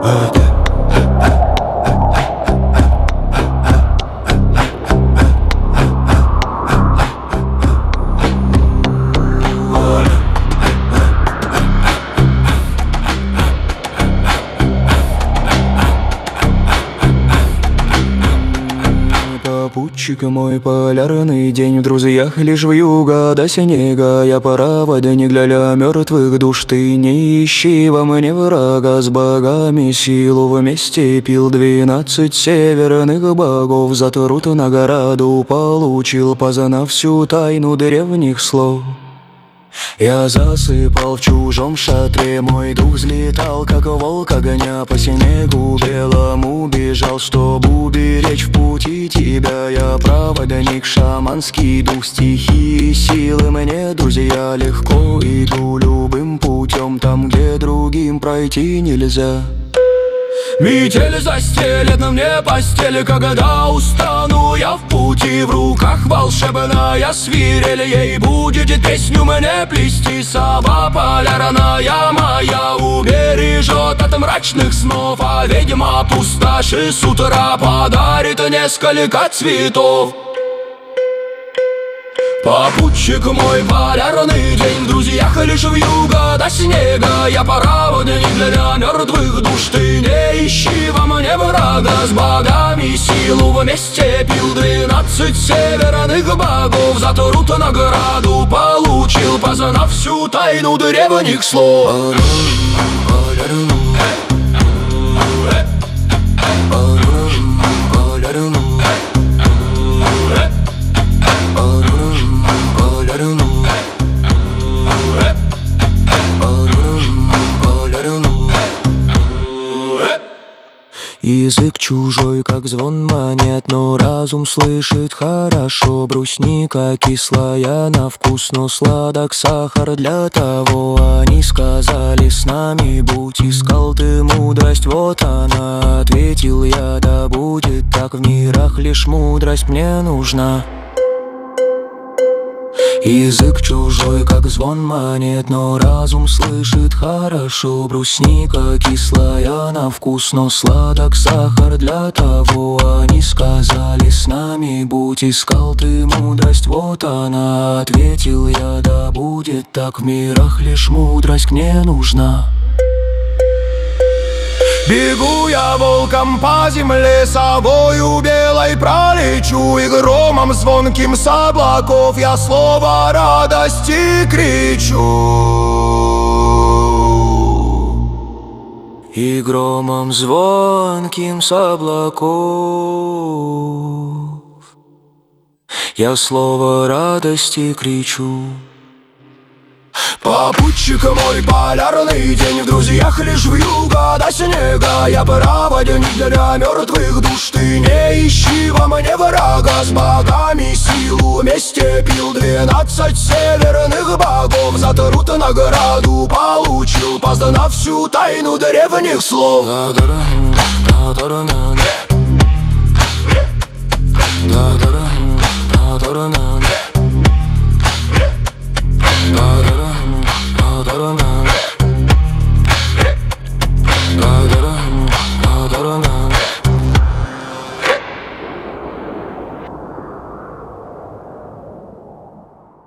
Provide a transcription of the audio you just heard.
Попутчик мой, полярный день, в друзьях лишь вьюга до снега. Я проводник для мертвых душ, ты не ищи во мне врага. С богами силу вместе пил, 12 северных богов за труд награду получил, познав всю тайну древних слов. Я засыпал в чужом шатре, мой дух взлетал, как волк огня по снегу белому бежал, чтобы уберечь в пути тебя. Я проводник, шаманский дух, стихии силы мне, друзья, легко иду любым путем, там, где другим пройти нельзя. Метель застелет на мне постель, когда устану я в пути. В руках волшебная свирель, ей будет песню мне плести. Сова полярная моя убережет от мрачных снов, а ведьма пустоши с утра подарит несколько цветов. Попутчик мой, полярный день, в друзьях лишь вьюга до снега. Я проводник для мертвых душ, ты не ищи во мне врага. С богами силу вместе пил, 12 северных богов за труд награду получил, познав всю тайну древних слов. Язык чужой, как звон монет, но разум слышит хорошо. Брусника кислая на вкус, но сладок сахар, для того они сказали: с нами будь. Искал ты мудрость, вот она, ответил я: да будет так, в мирах лишь мудрость мне нужна. Язык чужой, как звон монет, но разум слышит хорошо. Брусника кислая на вкус, но сладок сахар, для того они сказали: с нами будь. Искал ты мудрость, вот она, ответил я: да будет так, в мирах лишь мудрость мне нужна. Бегу я волком по земле, совою белой пролечу, и громом звонким с облаков я слово радости кричу. И громом звонким с облаков я слово радости кричу. Попутчик мой, полярный день, в друзьях лишь вьюга до снега. Я проводник для мертвых душ, ты не ищи во мне врага. С богами силу вместе пил, 12 северных богов за труд награду получил, познав всю тайну древних слов. I don't know.